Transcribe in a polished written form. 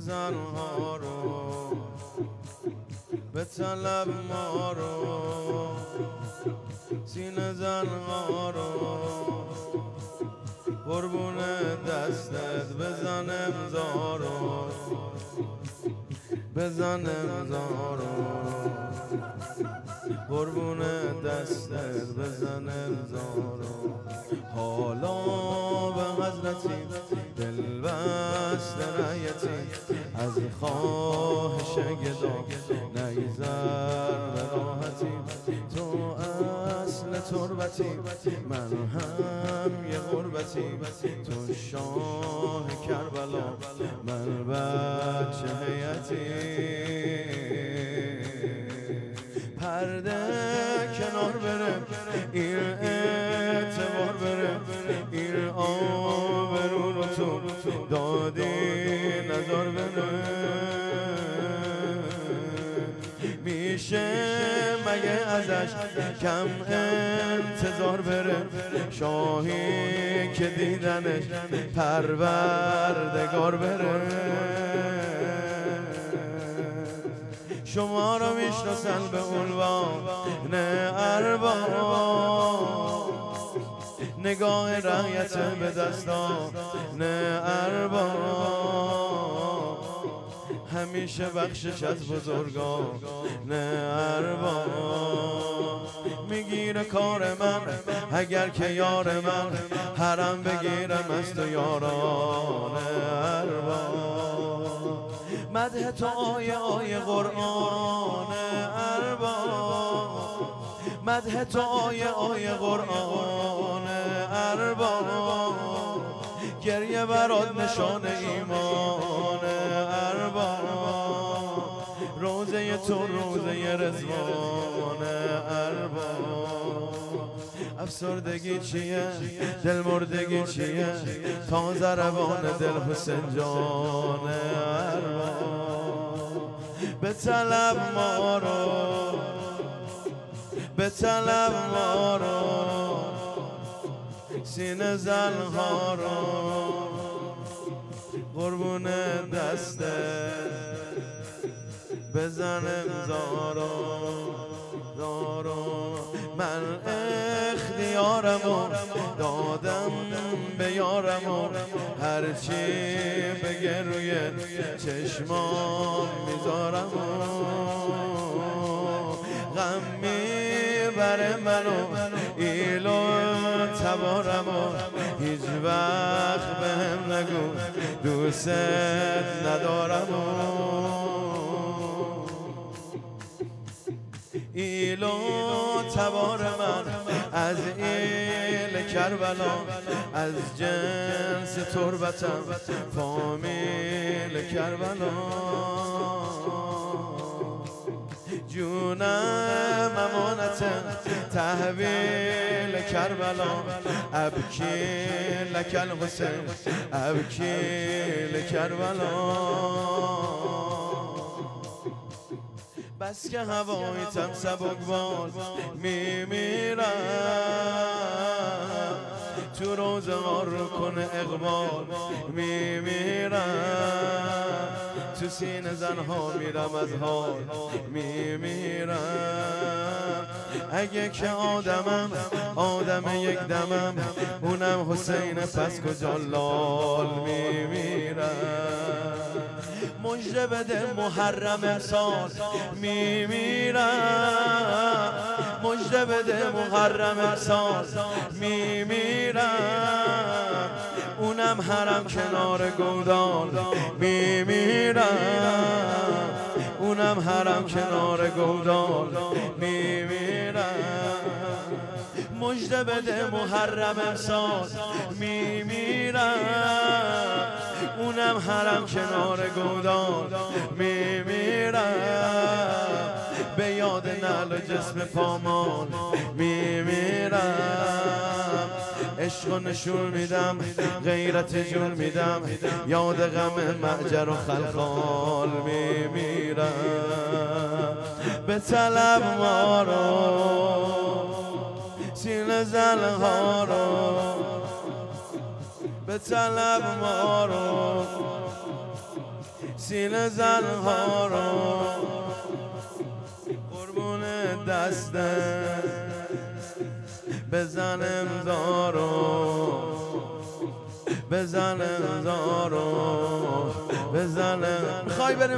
زنها رو به طلب ما رو سینه زنها رو قربون دستت بزن امضا رو بزن امضا رو قربون دستت بزن امضا رو حالا به حضرتی دل بسته رایتی از خواهش گدا نیزر به راحتی تو اصل تربتی من هم یه غربتی تو شاه کربلا من بچه هیئتی پرده کنار بره این اعتبار بره این آبرو رو تو دادی نظر بره میشه مگه ازش کم انتظار بره شاهی که دیدنش پروردگار بره شما رو میشناسن به عنوان ارباب نگاه رعیت به دستان ارباب همیشه بخشش از بزرگان ارباب میگیره کار من اگر که یار من حرم بگیرم از تو یاران ارباب مدح تو آیه قرآن ارباب مدح تو آیه قرآن ارباب گریه برات نشان ایمان ارباب روزه تو روزه رضوان ارباب افسردگی چیه دل مردگی چیه تا ضربان دل حسین جان ارباب به طلب ما رو به طلب ما رو سینه زنها رو قربون دسته بزن امضا رو من اختیارمو دادم به یارمو هرچی بگه روی چشمان میذارمو غم میبره منو ایل و تبارمو هیچ وقت بهم نگو دوست ندارمو ایل و تبار من از ایل کربلا از جنس تربتم فامیل کربلا جونم امانت تحویل کربلا ابکی لک الحسین ابکی لکربلا بس که هوایتم سبکبال میمیرم تو روزه ها رو کنه اقبال میمیرم تو سینه زنها میرم از حال میمیرم اگه که آدمم آدم یک دمم اونم حسین پس کجا لال میمیرم مژده بده محرم امسال میمیرم مژده بده محرم امسال میمیرم اونم حرم کنار گودال میمیرم اونم حرم کنار گودال میمیرم مژده بده محرم امسال میمیرم اونم حرم کنار گودال میمیرم به یاد نعل و جسم پامان میمیرم عشق و نشون میدم غیرت جون میدم یاد غم معجر و خلخال میمیرم به طلب ما رو سینه زنها رو به طلب ما رو سینه زنها رو قربون دسته بزن امضارو بزن امضارو بزن. میخوای بریم